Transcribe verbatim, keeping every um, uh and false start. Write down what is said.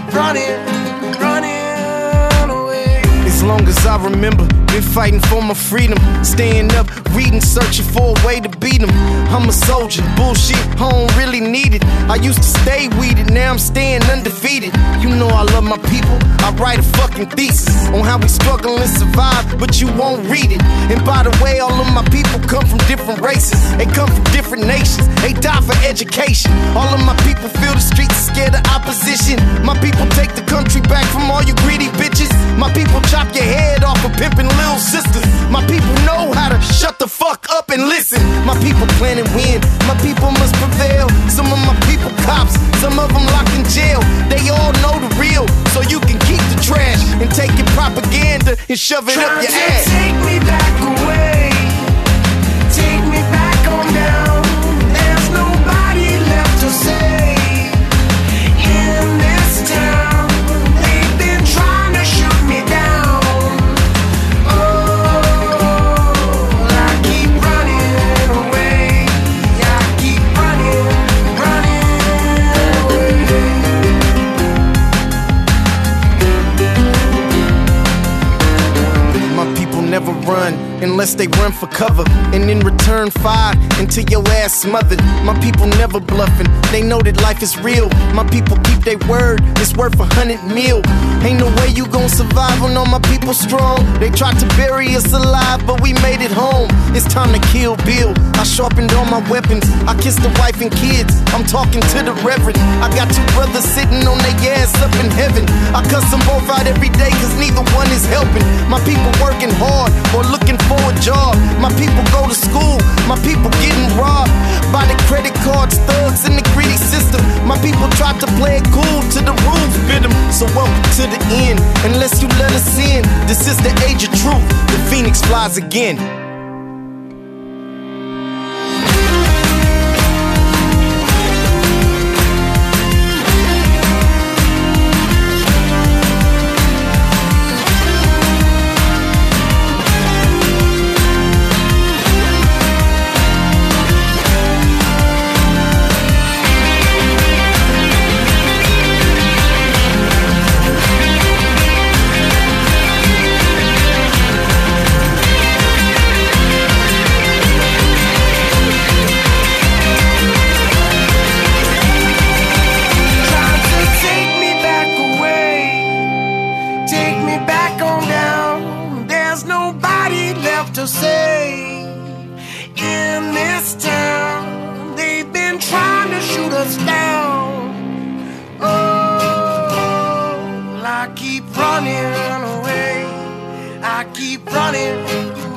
running, running away. As long as I remember, been fighting for my freedom. Staying up, reading, searching for a way to beat them. I'm a soldier, bullshit, I don't really need it. I used to stay weeded, now I'm staying undefeated. You know I love my people, I write a fucking thesis on how we struggle and survive, but you won't read it. And by the way, all of my people come from different races. They come from different nations, they die for education. All of my people feel the streets scared of opposition. My people take the country back from all you greedy bitches. My people chop your head off for pimping little sisters. My people know how to shut the fuck up and listen. My people plan and win, my people must prevail. Some of my people cops, some of them locked in jail. They all know the real, so you can keep the trash and take your propaganda and shove it up your ass. Take me back away, take me back on down. There's nobody left to say in this town. They've been trying to shoot me down. Oh, I keep running away. I keep running, running away. My people never run unless they run for cover, and in return fire until your ass smothered. My people never bluffing, they know that life is real. My people keep their word, it's worth a hundred mil. Ain't no way you gon' survive when all my people strong. They tried to bury us alive, but we made it home. It's time to kill Bill, I sharpened all my weapons. I kissed the wife and kids, I'm talking to the reverend. I got two brothers sitting on their ass up in heaven. I cuss them both out every day cause neither one is helping. My people working hard or looking for a job. My people go to school, my people getting robbed by the credit cards, thugs, and the greedy system. My people tried to play it cool till the rules bit them. So welcome to the end, unless you let us in. This is the age of truth, the phoenix flies again. To say in this town, they've been trying to shoot us down. Oh, I keep running away, I keep running.